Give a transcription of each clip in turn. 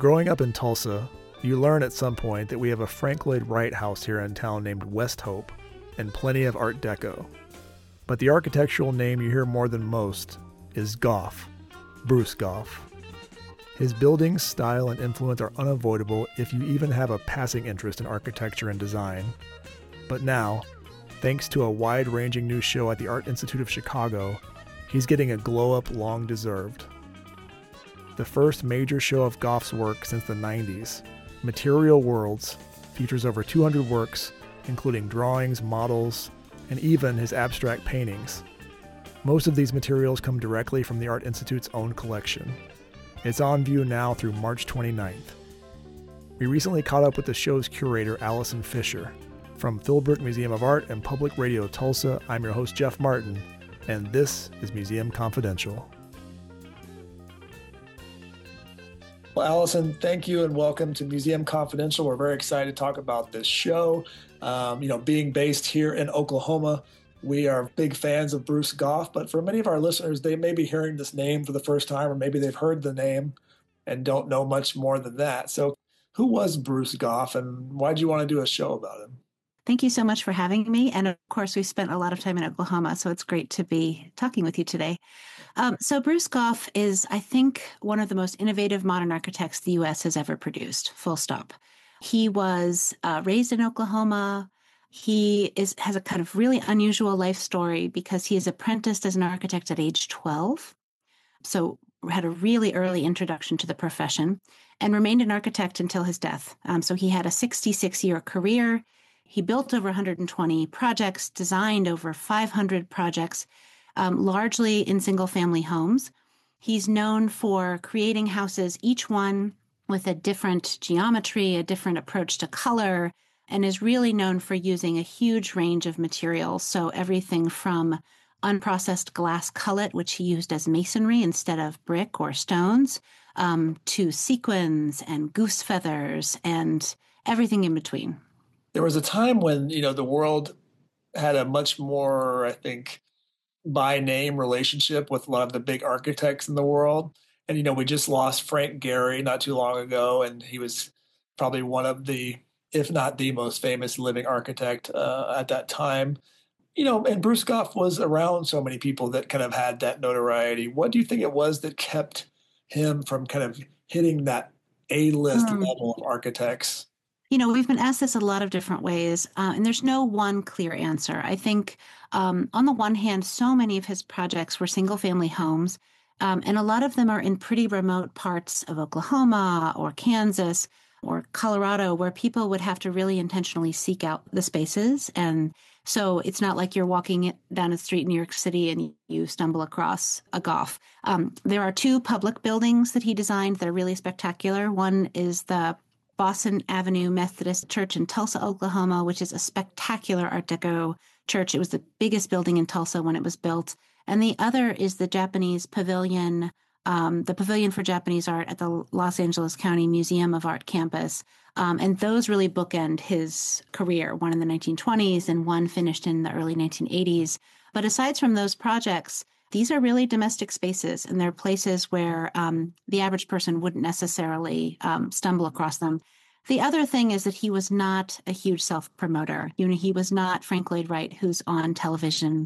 Growing up in Tulsa, you learn at some point that we have a Frank Lloyd Wright house here in town named West Hope, and plenty of Art Deco. But the architectural name you hear more than most is Goff, Bruce Goff. His buildings, style, and influence are unavoidable if you even have a passing interest in architecture and design. But now, thanks to a wide-ranging new show at the Art Institute of Chicago, he's getting a glow-up long deserved. The first major show of Goff's work since the 90s, Material Worlds, features over 200 works, including drawings, models, and even his abstract paintings. Most of these materials come directly from the Art Institute's own collection. It's on view now through March 29th. We recently caught up with the show's curator, Allison Fisher. From Philbrook Museum of Art and Public Radio Tulsa, I'm your host, Jeff Martin, and this is Museum Confidential. Well, Allison, thank you and welcome to Museum Confidential. We're very excited to talk about this show. Being based here in Oklahoma, we are big fans of Bruce Goff, but for many of our listeners, they may be hearing this name for the first time, or maybe they've heard the name and don't know much more than that. So who was Bruce Goff, and why did you want to do a show about him? Thank you so much for having me. And of course, we spent a lot of time in Oklahoma, so it's great to be talking with you today. So Bruce Goff is, I think, one of the most innovative modern architects the U.S. has ever produced, full stop. He was raised in Oklahoma. He has a kind of really unusual life story because he is apprenticed as an architect at age 12. So had a really early introduction to the profession and remained an architect until his death. So he had a 66-year career. He built over 120 projects, designed over 500 projects, largely in single-family homes. He's known for creating houses, each one with a different geometry, a different approach to color, and is really known for using a huge range of materials. So everything from unprocessed glass cullet, which he used as masonry instead of brick or stones, to sequins and goose feathers and everything in between. There was a time when, the world had a much more, I think, by name relationship with a lot of the big architects in the world. And, we just lost Frank Gehry not too long ago, and he was probably one of the, if not the most famous living architect at that time. And Bruce Goff was around so many people that kind of had that notoriety. What do you think it was that kept him from kind of hitting that A-list level of architects? We've been asked this a lot of different ways, and there's no one clear answer. I think on the one hand, so many of his projects were single-family homes, and a lot of them are in pretty remote parts of Oklahoma or Kansas or Colorado, where people would have to really intentionally seek out the spaces. And so it's not like you're walking down a street in New York City and you stumble across a Goff. There are two public buildings that he designed that are really spectacular. One is the Boston Avenue Methodist Church in Tulsa, Oklahoma, which is a spectacular Art Deco church. It was the biggest building in Tulsa when it was built. And the other is the Japanese Pavilion, the Pavilion for Japanese Art at the Los Angeles County Museum of Art campus. And those really bookend his career, one in the 1920s and one finished in the early 1980s. But aside from those projects, these are really domestic spaces, and they're places where the average person wouldn't necessarily stumble across them. The other thing is that he was not a huge self-promoter. He was not Frank Lloyd Wright, who's on television,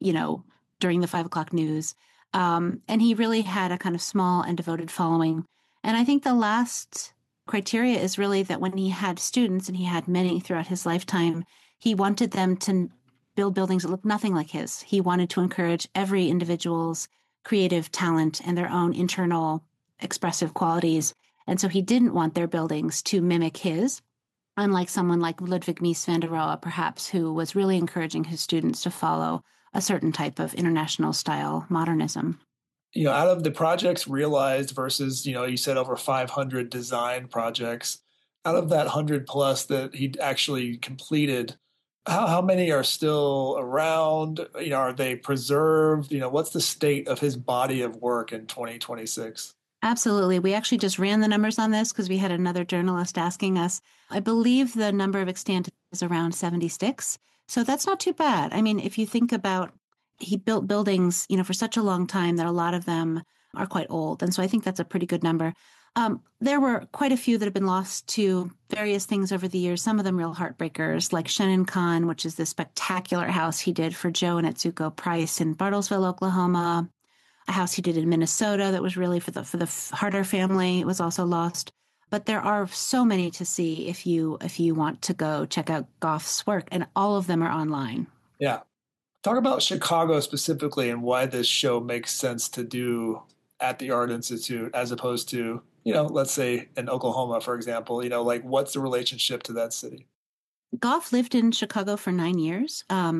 during the 5 o'clock news. And he really had a kind of small and devoted following. And I think the last criteria is really that when he had students, and he had many throughout his lifetime, he wanted them to build buildings that looked nothing like his. He wanted to encourage every individual's creative talent and their own internal expressive qualities. And so he didn't want their buildings to mimic his, unlike someone like Ludwig Mies van der Rohe, perhaps, who was really encouraging his students to follow a certain type of international style modernism. Out of the projects realized versus, you said over 500 design projects, out of that 100 plus that he actually completed, how many are still around? Are they preserved? What's the state of his body of work in 2026? Absolutely. We actually just ran the numbers on this because we had another journalist asking us. I believe the number of extant is around 76. So that's not too bad. I mean, if you think about, he built buildings, for such a long time that a lot of them are quite old. And so I think that's a pretty good number. There were quite a few that have been lost to various things over the years, some of them real heartbreakers, like Shannon Khan, which is this spectacular house he did for Joe and Etsuko Price in Bartlesville, Oklahoma, a house he did in Minnesota that was really for the Harder family. It was also lost. But there are so many to see if you want to go check out Goff's work, and all of them are online. Yeah. Talk about Chicago specifically and why this show makes sense to do at the Art Institute as opposed to, let's say in Oklahoma, for example, like what's the relationship to that city? Goff lived in Chicago for 9 years.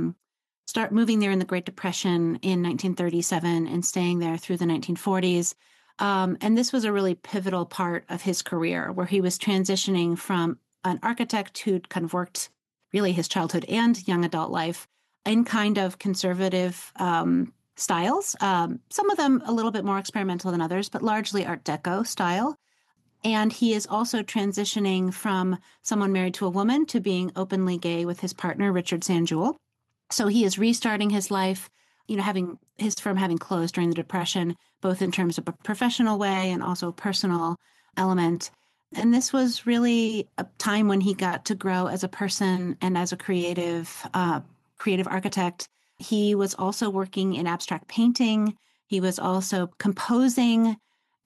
Start moving there in the Great Depression in 1937 and staying there through the 1940s. And this was a really pivotal part of his career where he was transitioning from an architect who'd kind of worked really his childhood and young adult life in kind of conservative styles. Some of them a little bit more experimental than others, but largely Art Deco style. And he is also transitioning from someone married to a woman to being openly gay with his partner, Richard Sanjewel. So he is restarting his life, having his firm having closed during the Depression, both in terms of a professional way and also a personal element. And this was really a time when he got to grow as a person and as a creative architect. He was also working in abstract painting. He was also composing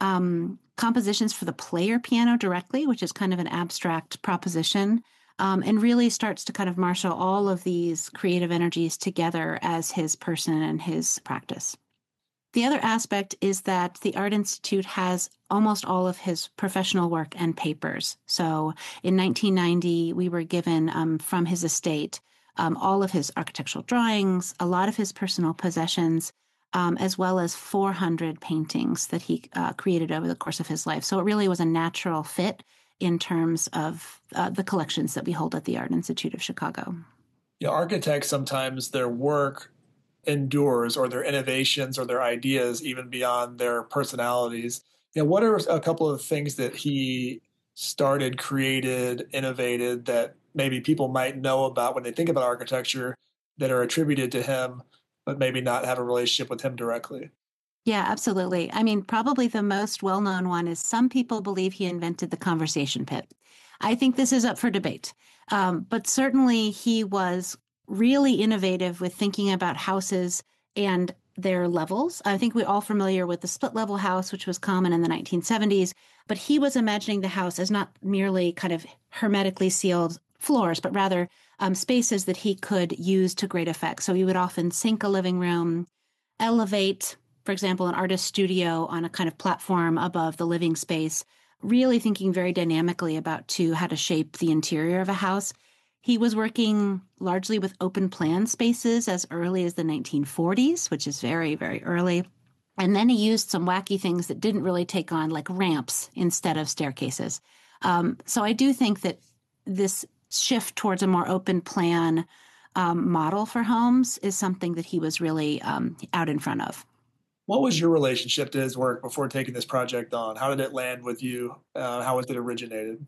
compositions for the player piano directly, which is kind of an abstract proposition, and really starts to kind of marshal all of these creative energies together as his person and his practice. The other aspect is that the Art Institute has almost all of his professional work and papers. So in 1990, we were given from his estate all of his architectural drawings, a lot of his personal possessions, as well as 400 paintings that he created over the course of his life. So it really was a natural fit in terms of the collections that we hold at the Art Institute of Chicago. Yeah, architects, sometimes their work endures, or their innovations or their ideas even beyond their personalities. What are a couple of things that he started, created, innovated that maybe people might know about when they think about architecture that are attributed to him, but maybe not have a relationship with him directly? Yeah, absolutely. I mean, probably the most well-known one is some people believe he invented the conversation pit. I think this is up for debate. But certainly he was really innovative with thinking about houses and their levels. I think we're all familiar with the split level house, which was common in the 1970s, but he was imagining the house as not merely kind of hermetically sealed floors, but rather spaces that he could use to great effect. So he would often sink a living room, elevate, for example, an artist studio on a kind of platform above the living space, really thinking very dynamically about how to shape the interior of a house. He was working largely with open plan spaces as early as the 1940s, which is very, very early. And then he used some wacky things that didn't really take on, like ramps instead of staircases. So I do think that this shift towards a more open plan model for homes is something that he was really out in front of. What was your relationship to his work before taking this project on? How did it land with you? How was it originated?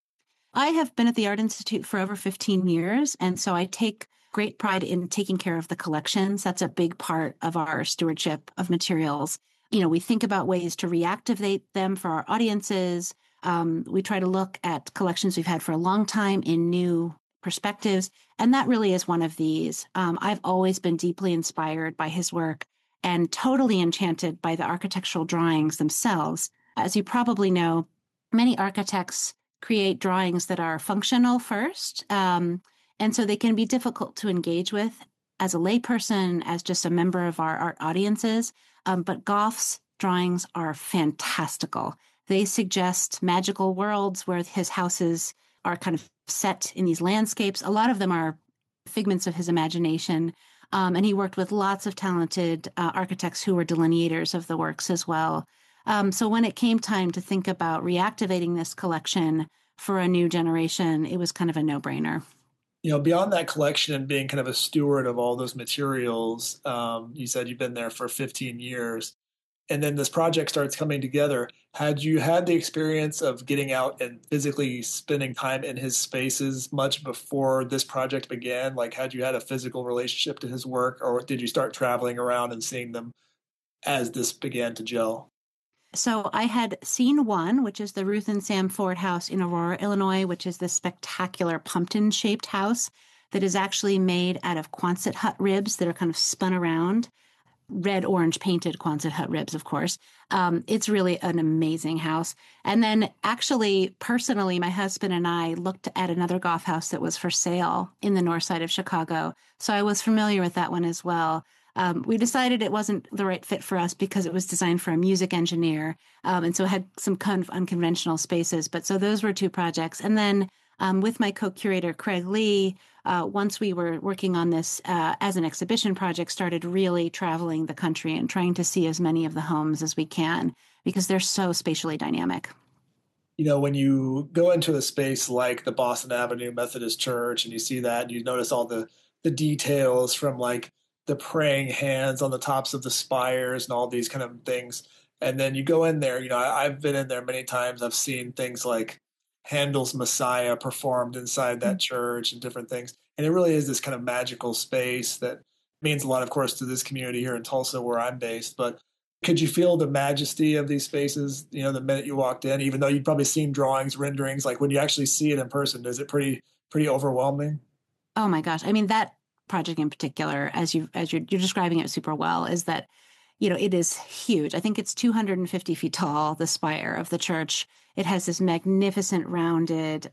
I have been at the Art Institute for over 15 years, and so I take great pride in taking care of the collections. That's a big part of our stewardship of materials. We think about ways to reactivate them for our audiences. We try to look at collections we've had for a long time in new perspectives, and that really is one of these. I've always been deeply inspired by his work and totally enchanted by the architectural drawings themselves. As you probably know, many architects create drawings that are functional first, and so they can be difficult to engage with as a layperson, as just a member of our art audiences. But Goff's drawings are fantastical. They suggest magical worlds where his houses are kind of set in these landscapes. A lot of them are figments of his imagination. And he worked with lots of talented architects who were delineators of the works as well. So when it came time to think about reactivating this collection for a new generation, it was kind of a no-brainer. Beyond that collection and being kind of a steward of all those materials, you said you've been there for 15 years, and then this project starts coming together. Had you had the experience of getting out and physically spending time in his spaces much before this project began? Like, had you had a physical relationship to his work, or did you start traveling around and seeing them as this began to gel? So I had seen one, which is the Ruth and Sam Ford House in Aurora, Illinois, which is this spectacular pumpkin-shaped house that is actually made out of Quonset hut ribs that are kind of spun around, red orange painted Quonset hut ribs, of course. It's really an amazing house. And then, actually, personally, my husband and I looked at another Goff house that was for sale in the north side of Chicago. So I was familiar with that one as well. We decided it wasn't the right fit for us because it was designed for a music engineer. And so it had some kind of unconventional spaces. But so those were two projects. And then with my co-curator, Craig Lee, once we were working on this as an exhibition project, started really traveling the country and trying to see as many of the homes as we can because they're so spatially dynamic. When you go into a space like the Boston Avenue Methodist Church and you see that and you notice all the details from like the praying hands on the tops of the spires and all these kind of things. And then you go in there, I've been in there many times. I've seen things like Handel's Messiah performed inside that church and different things. And it really is this kind of magical space that means a lot, of course, to this community here in Tulsa where I'm based. But could you feel the majesty of these spaces, the minute you walked in, even though you'd probably seen drawings, renderings, like when you actually see it in person, is it pretty overwhelming? Oh my gosh. I mean, that project in particular, as you're describing it super well, is that, it is huge. I think it's 250 feet tall, the spire of the church. It has this magnificent rounded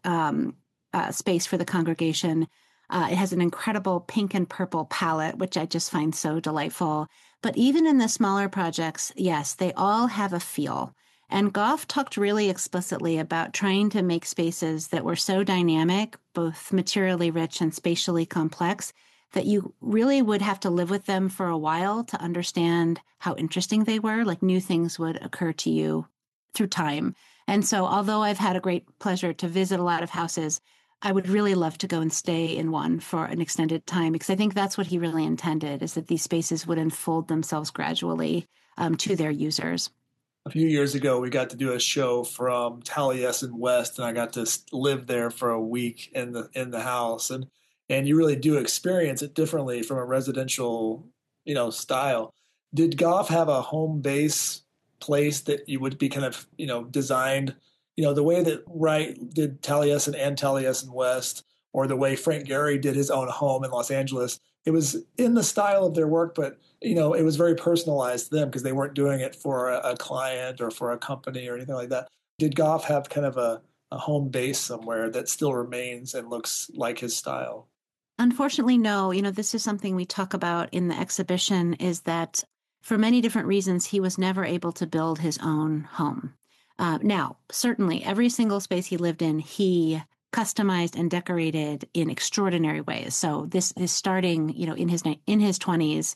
space for the congregation. It has an incredible pink and purple palette, which I just find so delightful. But even in the smaller projects, yes, they all have a feel. And Goff talked really explicitly about trying to make spaces that were so dynamic, both materially rich and spatially complex, that you really would have to live with them for a while to understand how interesting they were. Like new things would occur to you through time. And so, although I've had a great pleasure to visit a lot of houses, I would really love to go and stay in one for an extended time because I think that's what he really intended, is that these spaces would unfold themselves gradually to their users. A few years ago, we got to do a show from Taliesin West, and I got to live there for a week in the house, and you really do experience it differently from a residential, style. Did Goff have a home base place that you would be kind of, designed, the way that Wright did Taliesin and Taliesin West, or the way Frank Gehry did his own home in Los Angeles? It was in the style of their work, but it was very personalized to them because they weren't doing it for a client or for a company or anything like that. Did Goff have kind of a home base somewhere that still remains and looks like his style? Unfortunately, no. This is something we talk about in the exhibition, is that for many different reasons, he was never able to build his own home. Now, certainly, every single space he lived in, he customized and decorated in extraordinary ways. So this is starting, in his 20s.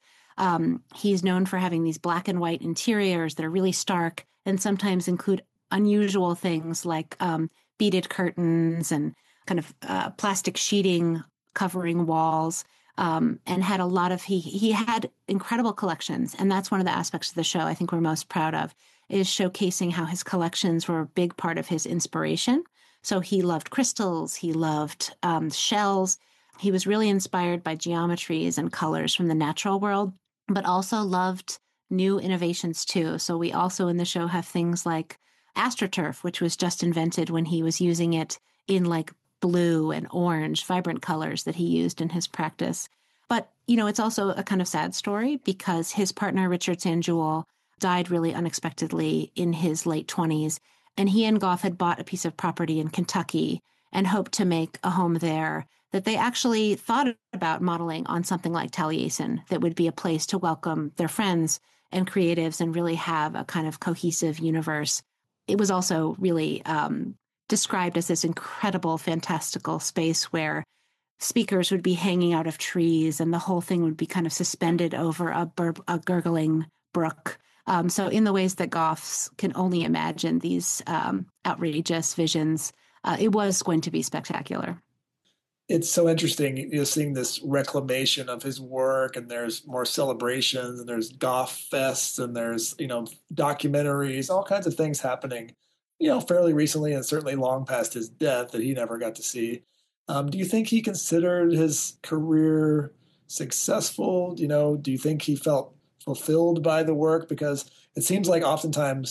He's known for having these black and white interiors that are really stark and sometimes include unusual things like beaded curtains and kind of plastic sheeting covering walls. And had a lot of he had incredible collections, and that's one of the aspects of the show I think we're most proud of, is showcasing how his collections were a big part of his inspiration. So he loved crystals, he loved shells. He was really inspired by geometries and colors from the natural world, but also loved new innovations too. So we also in the show have things like AstroTurf, which was just invented when he was using it in like blue and orange, vibrant colors that he used in his practice. But, it's also a kind of sad story because his partner, Richard Sanjewel, died really unexpectedly in his late 20s. And he and Goff had bought a piece of property in Kentucky and hoped to make a home there that they actually thought about modeling on something like Taliesin, that would be a place to welcome their friends and creatives and really have a kind of cohesive universe. It was also really described as this incredible, fantastical space where speakers would be hanging out of trees and the whole thing would be kind of suspended over a gurgling brook. So in the ways that Goffs can only imagine these outrageous visions, it was going to be spectacular. It's so interesting, seeing this reclamation of his work, and there's more celebrations, and there's Goff fests, and there's, documentaries, all kinds of things happening, fairly recently and certainly long past his death that he never got to see. Do you think he considered his career successful? Do you think he felt fulfilled by the work? Because it seems like oftentimes,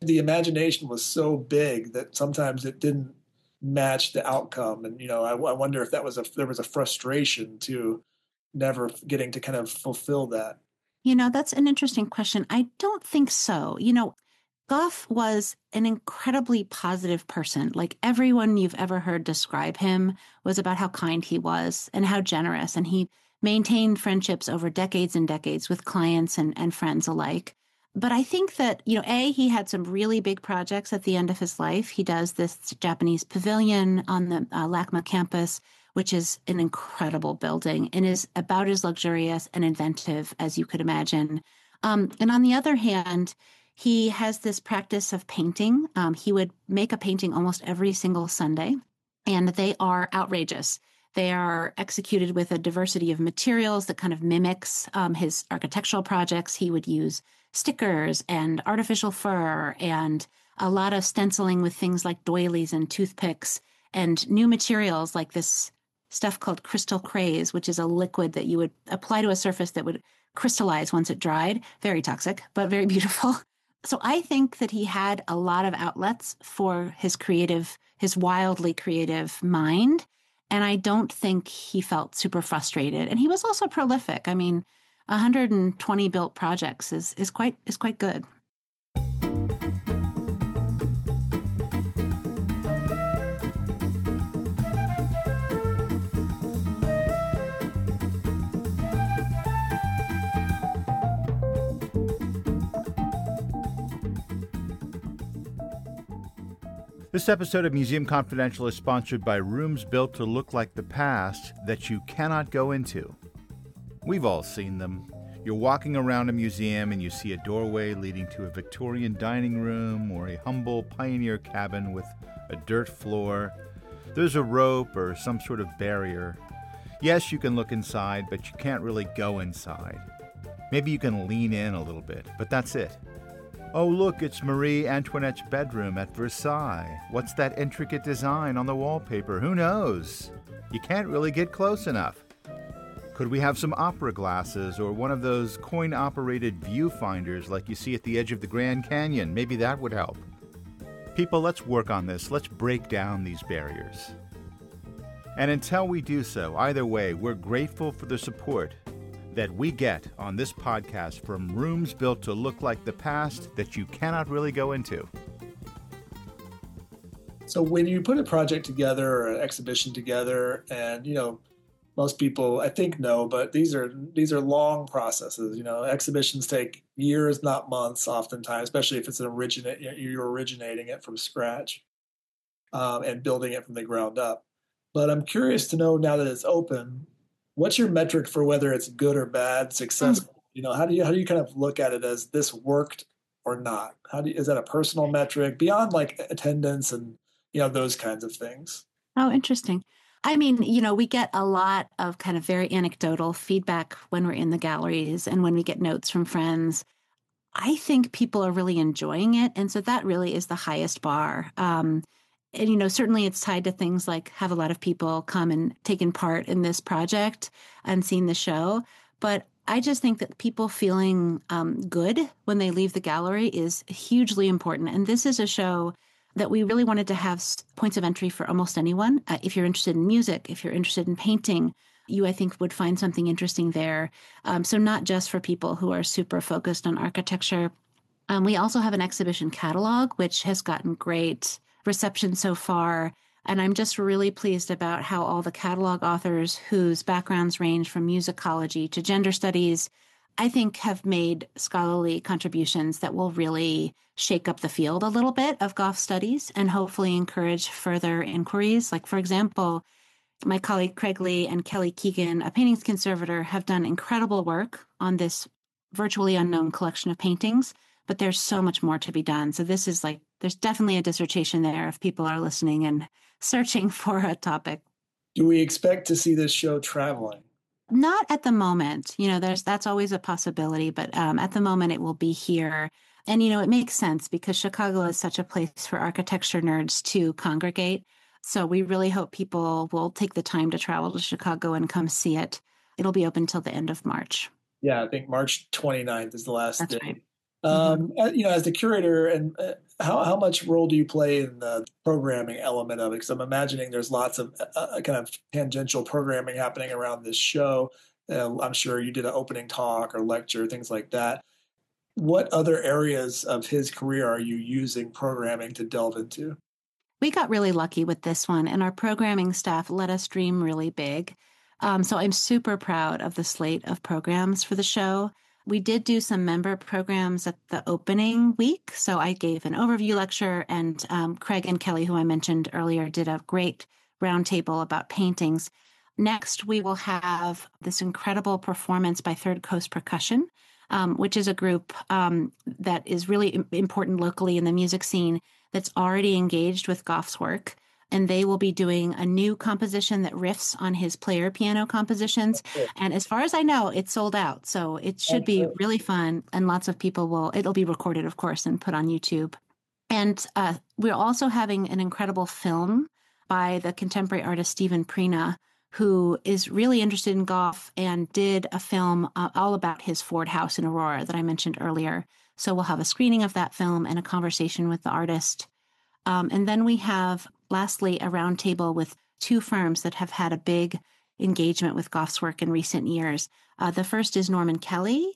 the imagination was so big that sometimes it didn't match the outcome. And, I wonder if there was a frustration to never getting to kind of fulfill that. That's an interesting question. I don't think so. Goff was an incredibly positive person. Like everyone you've ever heard describe him was about how kind he was and how generous. And he maintained friendships over decades and decades with clients and friends alike. But I think that, he had some really big projects at the end of his life. He does this Japanese pavilion on the LACMA campus, which is an incredible building and is about as luxurious and inventive as you could imagine. And on the other hand, he has this practice of painting. He would make a painting almost every single Sunday, and they are outrageous. They are executed with a diversity of materials that kind of mimics his architectural projects. He would use stickers and artificial fur and a lot of stenciling with things like doilies and toothpicks and new materials like this stuff called crystal craze, which is a liquid that you would apply to a surface that would crystallize once it dried. Very toxic, but very beautiful. So I think that he had a lot of outlets for his wildly creative mind. And I don't think he felt super frustrated. And he was also prolific. I mean, 120 built projects is quite good. This episode of Museum Confidential is sponsored by rooms built to look like the past that you cannot go into. We've all seen them. You're walking around a museum and you see a doorway leading to a Victorian dining room or a humble pioneer cabin with a dirt floor. There's a rope or some sort of barrier. Yes, you can look inside, but you can't really go inside. Maybe you can lean in a little bit, but that's it. Oh, look, it's Marie Antoinette's bedroom at Versailles. What's that intricate design on the wallpaper? Who knows? You can't really get close enough. Could we have some opera glasses or one of those coin-operated viewfinders like you see at the edge of the Grand Canyon? Maybe that would help. People, let's work on this. Let's break down these barriers. And until we do so, either way, we're grateful for the support that we get on this podcast from rooms built to look like the past that you cannot really go into. So when you put a project together or an exhibition together, and most people I think know, but these are long processes. Exhibitions take years, not months, oftentimes, especially if it's you're originating it from scratch and building it from the ground up. But I'm curious to know, now that it's open, what's your metric for whether it's good or bad, successful? How do you kind of look at it as this worked or not? Is that a personal metric beyond like attendance and those kinds of things? Oh, interesting. I mean, we get a lot of kind of very anecdotal feedback when we're in the galleries and when we get notes from friends. I think people are really enjoying it. And so that really is the highest bar. And, certainly it's tied to things like have a lot of people come and taken part in this project and seen the show. But I just think that people feeling good when they leave the gallery is hugely important. And this is a show that we really wanted to have points of entry for almost anyone. If you're interested in music, if you're interested in painting, you, I think, would find something interesting there. So not just for people who are super focused on architecture. We also have an exhibition catalog, which has gotten great reception so far. And I'm just really pleased about how all the catalog authors whose backgrounds range from musicology to gender studies, I think, have made scholarly contributions that will really shake up the field a little bit of Goff studies and hopefully encourage further inquiries. Like, for example, my colleague Craig Lee and Kelly Keegan, a paintings conservator, have done incredible work on this virtually unknown collection of paintings, but there's so much more to be done. So this is there's definitely a dissertation there if people are listening and searching for a topic. Do we expect to see this show traveling? Not at the moment. That's always a possibility, but at the moment it will be here. And, it makes sense because Chicago is such a place for architecture nerds to congregate. So we really hope people will take the time to travel to Chicago and come see it. It'll be open till the end of March. Yeah, I think March 29th is the last That's day. Right. As the curator, and How much role do you play in the programming element of it? Because I'm imagining there's lots of kind of tangential programming happening around this show. I'm sure you did an opening talk or lecture, things like that. What other areas of his career are you using programming to delve into? We got really lucky with this one, and our programming staff let us dream really big. So I'm super proud of the slate of programs for the show. We did do some member programs at the opening week. So I gave an overview lecture, and Craig and Kelly, who I mentioned earlier, did a great roundtable about paintings. Next, we will have this incredible performance by Third Coast Percussion, which is a group that is really important locally in the music scene that's already engaged with Goff's work. And they will be doing a new composition that riffs on his player piano compositions. And as far as I know, it's sold out. So it should be really fun. And lots of people it'll be recorded, of course, and put on YouTube. And we're also having an incredible film by the contemporary artist Stephen Prina, who is really interested in Goff and did a film all about his Ford house in Aurora that I mentioned earlier. So we'll have a screening of that film and a conversation with the artist. And then we have, lastly, a roundtable with two firms that have had a big engagement with Goff's work in recent years. The first is Norman Kelly,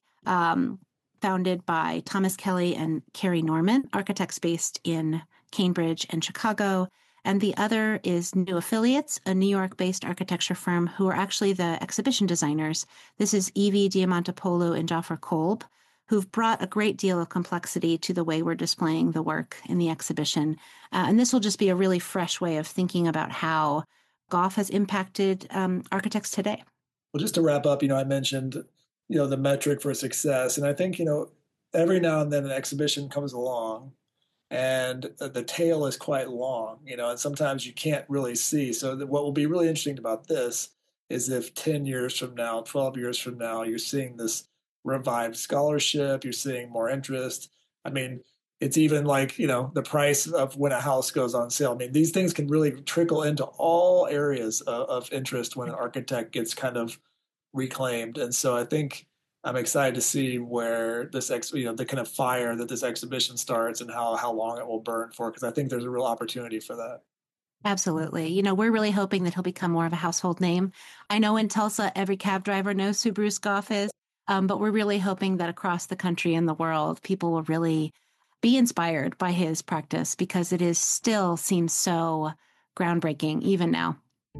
founded by Thomas Kelly and Carrie Norman, architects based in Cambridge and Chicago. And the other is New Affiliates, a New York-based architecture firm who are actually the exhibition designers. This is Evie Diamantopoulou and Jafar Kolb, who've brought a great deal of complexity to the way we're displaying the work in the exhibition. And this will just be a really fresh way of thinking about how Goff has impacted architects today. Well, just to wrap up, I mentioned, the metric for success. And I think, every now and then an exhibition comes along and the tail is quite long, and sometimes you can't really see. So what will be really interesting about this is if 10 years from now, 12 years from now, you're seeing this revived scholarship, you're seeing more interest. I mean, it's even like, the price of when a house goes on sale. I mean, these things can really trickle into all areas of interest when an architect gets kind of reclaimed. And so I think I'm excited to see where this, the kind of fire that this exhibition starts and how long it will burn for, because I think there's a real opportunity for that. Absolutely. We're really hoping that he'll become more of a household name. I know in Tulsa, every cab driver knows who Bruce Goff is, but we're really hoping that across the country and the world, people will really be inspired by his practice, because it still seems so groundbreaking even now.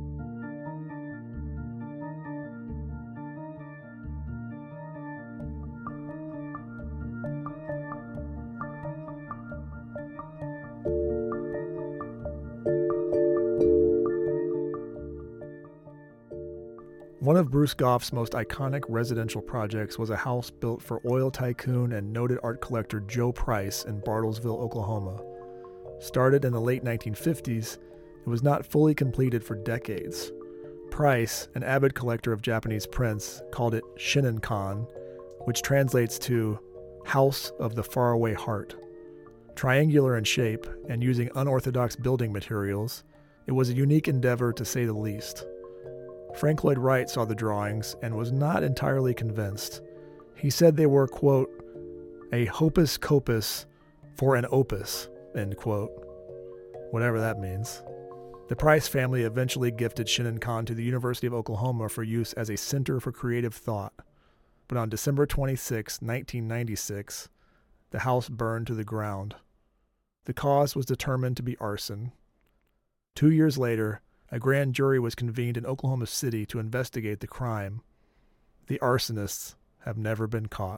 One of Bruce Goff's most iconic residential projects was a house built for oil tycoon and noted art collector Joe Price in Bartlesville, Oklahoma. Started in the late 1950s, it was not fully completed for decades. Price, an avid collector of Japanese prints, called it Shinnenkon, which translates to House of the Faraway Heart. Triangular in shape and using unorthodox building materials, it was a unique endeavor to say the least. Frank Lloyd Wright saw the drawings and was not entirely convinced. He said they were, quote, a hocus pocus for an opus, end quote. Whatever that means. The Price family eventually gifted Shinnenkon to the University of Oklahoma for use as a center for creative thought. But on December 26, 1996, the house burned to the ground. The cause was determined to be arson. 2 years later, a grand jury was convened in Oklahoma City to investigate the crime. The arsonists have never been caught.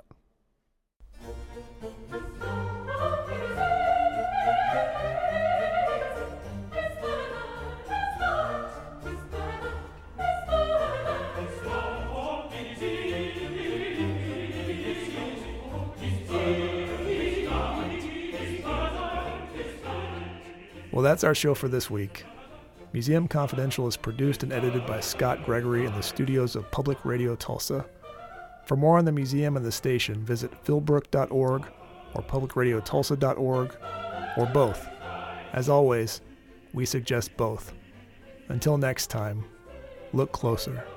Well, that's our show for this week. Museum Confidential is produced and edited by Scott Gregory in the studios of Public Radio Tulsa. For more on the museum and the station, visit philbrook.org or publicradiotulsa.org, or both. As always, we suggest both. Until next time, look closer.